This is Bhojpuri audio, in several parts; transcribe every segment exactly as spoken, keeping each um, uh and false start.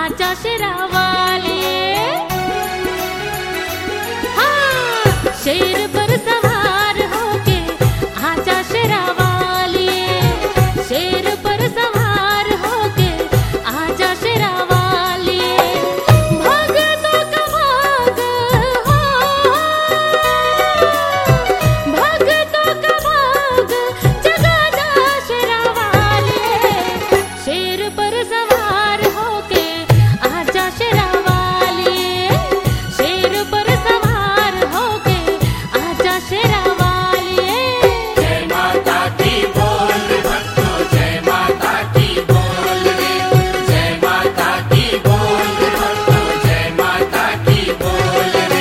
आजा शेरा वाली। हाँ, शेर पर सवार होके आजा शेरा वाली, शेर पर सवार होके आजा शेरा वाली। भगतों का भाग हो, भगतों का भाग जगा जा शेरा वाली, शेर पर सवार होके आजा शेरा वाली, शेर पर सवार होके आजा शेरा वाली। जय माता की बोल भक्तों, जय माता की बोल रे, जय माता की बोल भक्तों, जय माता की बोल रे।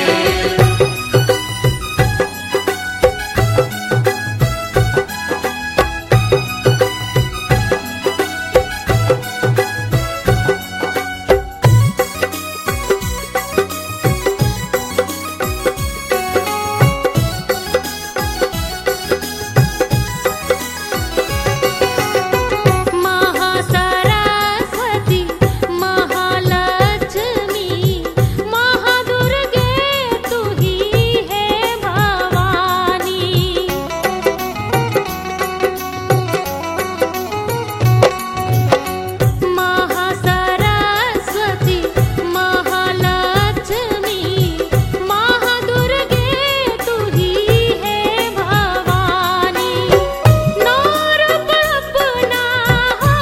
महासरस्वती, महालक्ष्मी, महादुर्गे तू ही है भवानी। महासरस्वती, महालक्ष्मी, महादुर्गे तू ही है भवानी। नौ रूप अपना हो,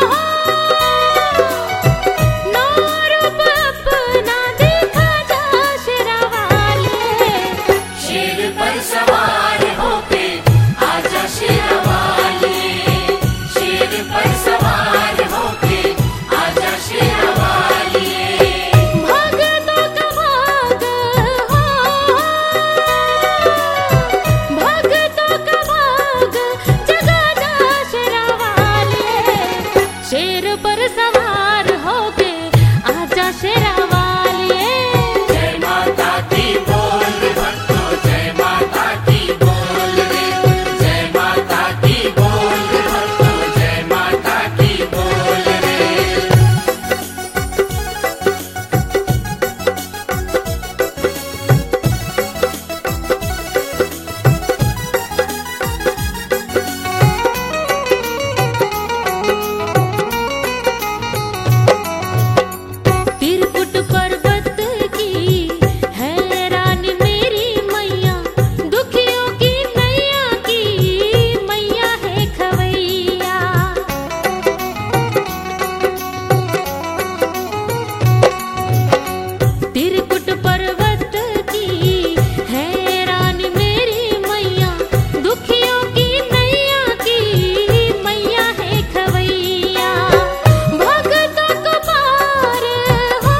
नौ रूप अपना दिखा जा शेरा वाली, शेर पर सवार होके आजा शेरा वाली, शेर पर सवार होके आजा शेरा वाली। भगतों का भाग हो, भगतों का भाग जगा जा शेरा वाली, शेर पर सवार होके आजा शेरा वाली। जय माता की बोल भक्तों, जय माता की बोल रे, जय माता की बोल भक्तों, जय माता की बोल रे। त्रिकुट पर्वत की है रानी मेरी मैया, दुखियों की नैया की मैया है खवैया। त्रिकुट पर्वत की है रानी मेरी मैया, दुखियों की नैया की मैया है खवैया। भगतों को पार हो,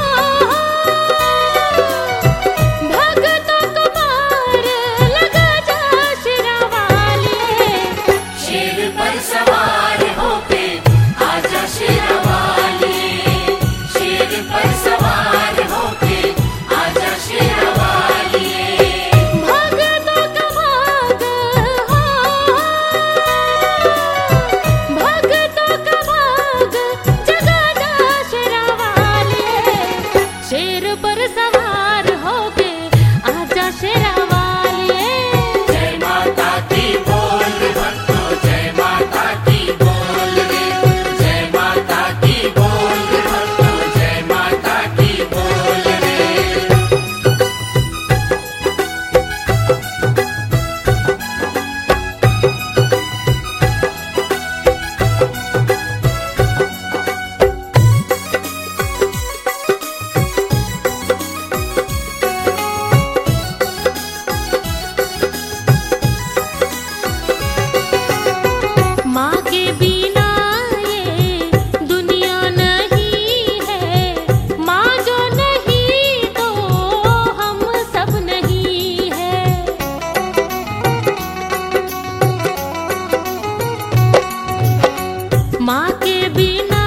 भगतों को पार लगा जा शेरा वाली, शेर पर सवार होके आजा शेरा वाली, शेर पर सवार होके आजा शेरा वाली। भगतों का भाग हो, भगतों का भाग जगा जा शेरा वाली, शेर पर सवार होके आजा शेरा वाली। जय माता की बोल भक्तों, जय माता की बोल रे, जय माता की बोल भक्तों, जय माता की बोल रे। माँ के बिना ये दुनिया नहीं है, माँ जो नहीं तो हम सब नहीं है। माँ के बिना